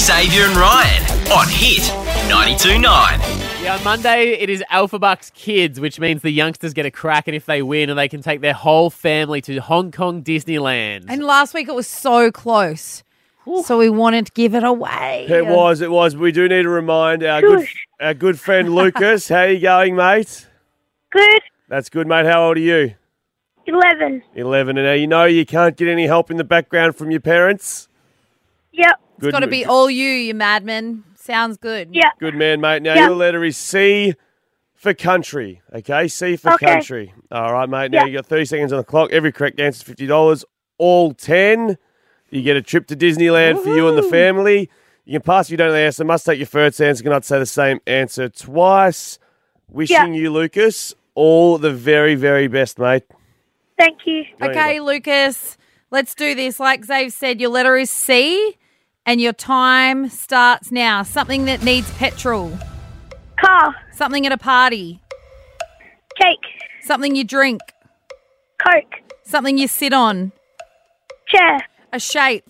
Xavier and Ryan on Hit 92.9. Yeah, on Monday it is Alpha Bucks Kids, which means the youngsters get a crack, and if they win, they can take their whole family to Hong Kong Disneyland. And last week it was so close. So we wanted to give it away. It was. We do need to remind our good friend Lucas. How you going, mate? Good. That's good, mate. How old are you? 11. 11. And now you know you can't get any help in the background from your parents? Yep. It's got to be all you madman. Sounds good. Yeah. Good man, mate. Now Yeah. your letter is C for country, okay? C for Okay. country. All right, mate. Now Yeah. you got 30 seconds on the clock. Every correct answer is $50. All 10. You get a trip to Disneyland for you and the family. You can pass if you don't know the answer. Must take your first answer. Cannot say the same answer twice. Wishing you, Lucas, all the very, very best, mate. Thank you. Okay, Lucas, let's do this. Like Xav said, your letter is C and your time starts now. Something that needs petrol. Car. Something at a party. Cake. Something you drink. Coke. Something you sit on. Chair. A shape.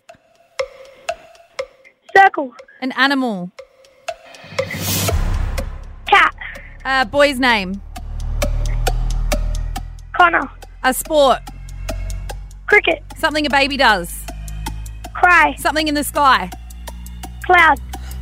Circle. An animal. Cat. A boy's name. Connor. A sport. Cricket. Something a baby does. Cry. Something in the sky. Cloud.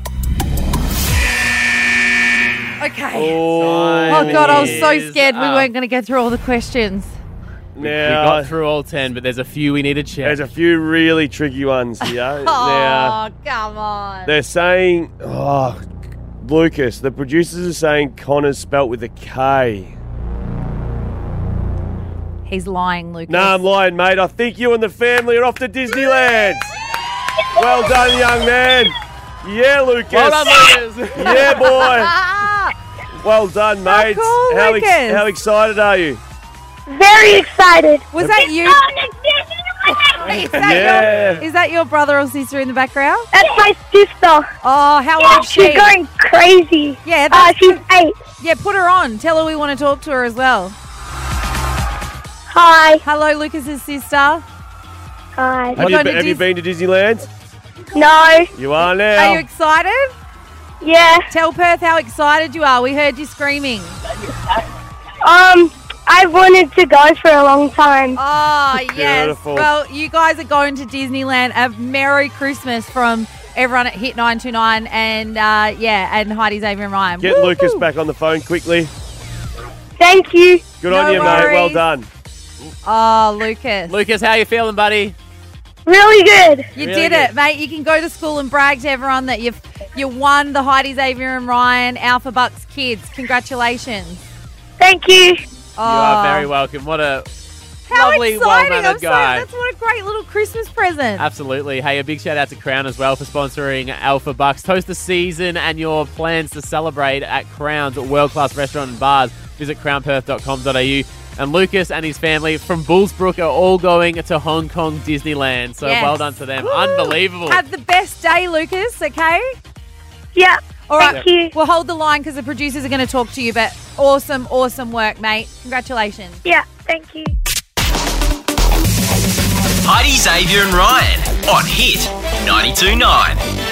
Okay. Oh, Oh, God, I was so Is scared we up. weren't going to get through all the questions. We now, got through all 10, but there's a few we need to check. there's a few really tricky ones here. Now, Oh, come on. they're saying, Lucas, the producers are saying Connor's spelt with a K. He's lying, Lucas. No, I'm lying, mate. I think you and the family are off to Disneyland. Well done, young man. Yeah, Lucas. Well done, Lucas. Yeah, boy. Ah, Well done, mate. cool, how, Lucas. how excited are you? Very excited. was that you? Is that, is that your brother or sister in the background? That's my sister. Oh, how old is she? She's going crazy. Yeah, that's She's 8. Yeah, put her on. Tell her we want to talk to her as well. Hi. Hello, Lucas's sister. Hi. Have, going to have you been to Disneyland? No. You are now. Are you excited? Yeah. Tell Perth how excited you are. We heard you screaming. I've wanted to go for a long time. Oh, yes. Beautiful. Well, you guys are going to Disneyland. A Merry Christmas from everyone at Hit 929 and, and Heidi, Xavier and Ryan. Get Woo-hoo. Lucas back on the phone quickly. Thank you. Good No on you, mate. Well worries. done. Oh, Lucas. Lucas, how you feeling, buddy? Really good. You Really did good. it, mate. You can go to school and brag to everyone that you won the Heidi, Xavier and Ryan Alpha Bucks Kids. Congratulations. Thank you. You are very welcome. What a How lovely, exciting. well-mannered guy. That's what a great little Christmas present. Absolutely. Hey, a big shout out to Crown as well for sponsoring Alpha Bucks. Toast the season and your plans to celebrate at Crown's world-class restaurant and bars. Visit crownperth.com.au. And Lucas and his family from Bullsbrook are all going to Hong Kong Disneyland. So Yes. well done to them. Woo. Unbelievable. Have the best day, Lucas, okay? Yeah. All right. Thank you. We'll hold the line because the producers are going to talk to you, but awesome, awesome work, mate. Congratulations. Yeah. Thank you. Heidi, Xavier and Ryan on Hit 92.9.